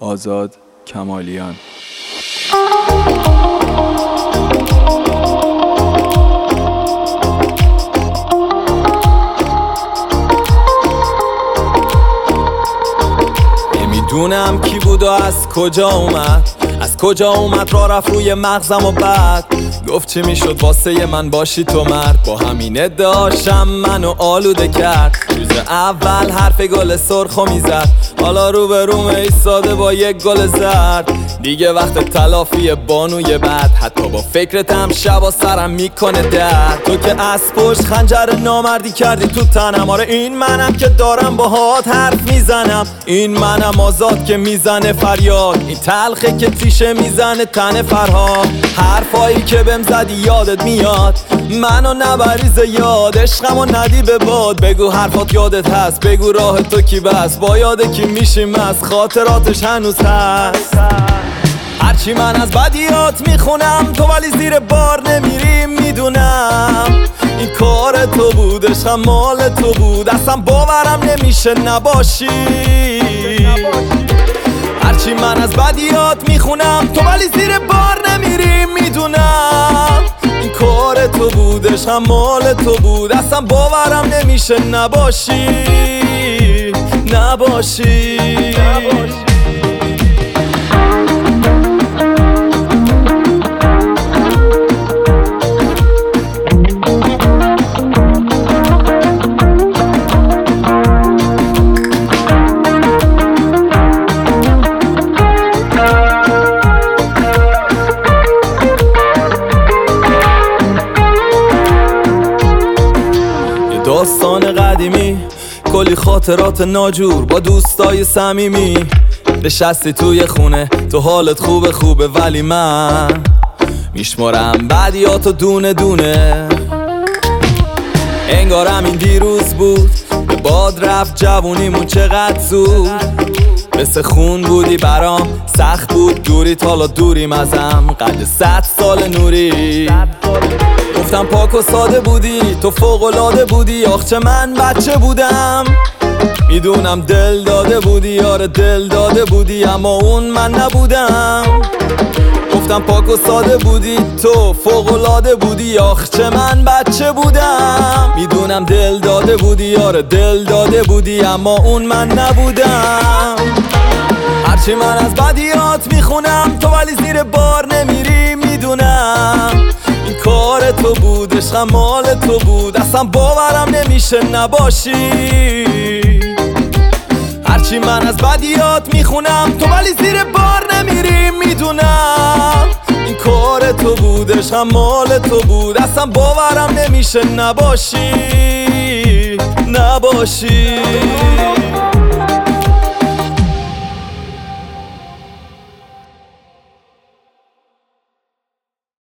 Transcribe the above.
آزاد کمالیان. نمیدونم کی بود و از کجا اومد، از کجا اومد را رفت روی مغزم و بعد گفت چی میشد واسه من باشی تو مرد. با همین ادعاشم منو آلوده کرد. روز اول حرف گل سرخو میزد، حالا رو به روم ایستاده با یک گل زرد. دیگه وقت تلافی بانوی بد، حتی با فکرتم شبا سرم میکنه درد. تو که از پشت خنجر نامردی کردی تو تنم، آره این منم که دارم باهات حرف میزنم. این منم آزاد که میزنه فریاد، این تلخه که تیشه میزنه تن فرهاد. حرفایی که بهم زدی یادت میاد، منو نبریز یاد، عشقمو ندی به باد. بگو حرفات یادت هست، بگو راه تو کی بس، با یاده کی میشیم از خاطراتش هنوز هست. هرچی من از بدیات میخونم تو ولی زیر بار نمیری، میدونم این کار تو بود، عشقم مال تو بود، اصلا باورم نمیشه نباشی. هرچی من از بدیات میخونم تو ولی زیر بار نمیری، میدونم این کار تو بود، عشقم مال تو بود، اصلا باورم نمیشه نباشی. داستان قدیمی، کلی خاطرات ناجور با دوستای صمیمی. نشستی توی خونه تو حالت خوبه ولی من میشمارم بدیاتو دونه دونه. انگارم این دیروز بود، به باد رفت جوونیمون چقدر زود. مثل خون بودی برام، سخت بود دوریت، حالا دوریم ازم قد 100 سال نوری. گفتم پاک و ساده بودی، تو فوق‌العاده بودی، آخ چه من بچه بودم. میدونم دل داده بودی، آره دل داده بودی، اما اون من نبودم. گفتم پاک و ساده بودی، تو فوق‌العاده بودی، آخ چه من بچه بودم. میدونم دل داده بودی، آره دل داده بودی، اما اون من نبودم. هرچی من از بدیات میخونم تو ولی زیر بار نمیری، میدونم این کار تو بود، عشقم مال تو بود، اصلا باورم نمیشه نباشی. هرچی من از بدیات میخونم تو ولی زیر بار نمیری، میدونم این کار تو بود، عشقم مال تو بود، اصلا باورم نمیشه نباشی.